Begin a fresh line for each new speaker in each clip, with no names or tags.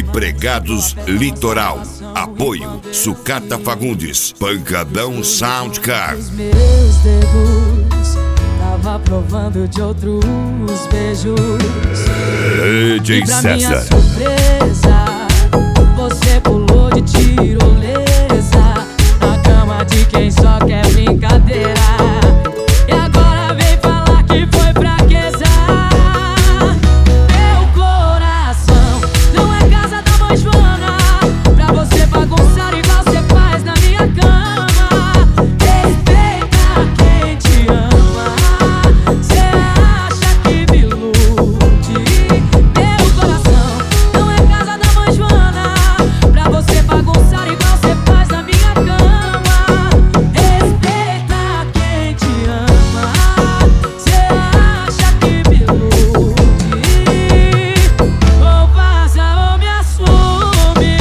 Pregados Litoral. Apoio Sucata Fagundes. Pancadão Soundcar.
Os meus dedos tava provando de outros beijos.
DJ
E pra
César.
minha surpresa, você pulou de tirolesa na cama de quem só quer brincadeira. E agora vem falar que foi fraqueza. Meu coração não é casa da mãe Joana pra você bagunçar igual você faz na minha cama. Respeita quem te ama. Cê acha que me ilude? Meu coração não é casa da mãe Joana pra você bagunçar igual você faz na minha cama. Respeita quem te ama. Cê acha que me ilude? Ou vaza ou me assume.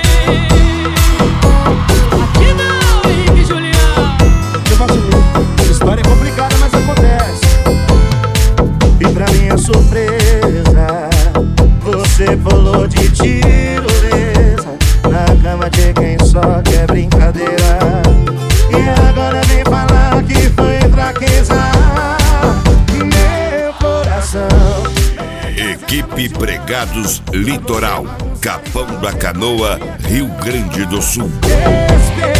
Aqui não, Henrique e Julião.
Eu faço isso. História é complicada, mas acontece. E pra minha surpresa, você pulou de tirolesa na cama de quem só quer brincadeira. E agora vem falar que foi fraqueza. Meu coração
Equipe Pregados Litoral. Capão da Canoa, Rio Grande do Sul.
respeita